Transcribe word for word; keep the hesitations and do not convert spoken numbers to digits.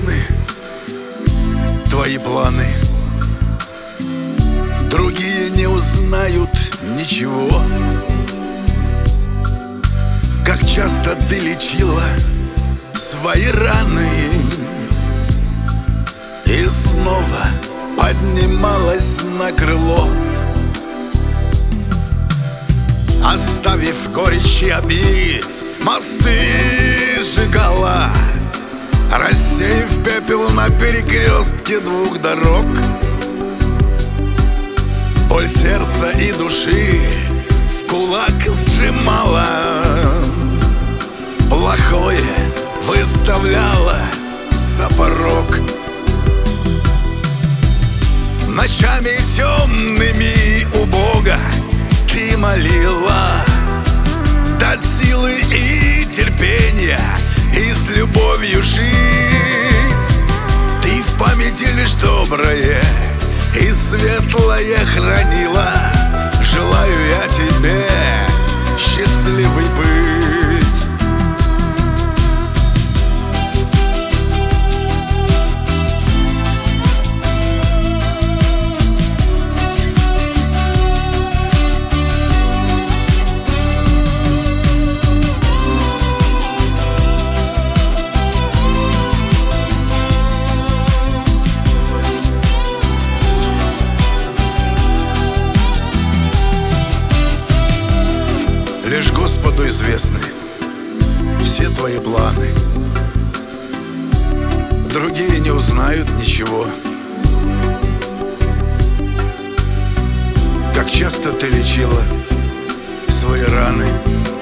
известны твои планы. Другие не узнают ничего. Как часто ты лечила свои раны и снова поднималась на крыло, оставив горечь и обид, мосты сжигала, рассеяв пепел на перекрестке двух дорог. Боль сердца и души в кулак сжимала, плохое выставляла за порог. Ночами темными у Бога ты молила дать силы и терпения и с любовью жить. Ты в памяти лишь доброе и светлое хранила. Желаю я тебе счастливый быть. Лишь Господу известны все твои планы. Другие не узнают ничего. Как часто ты лечила свои раны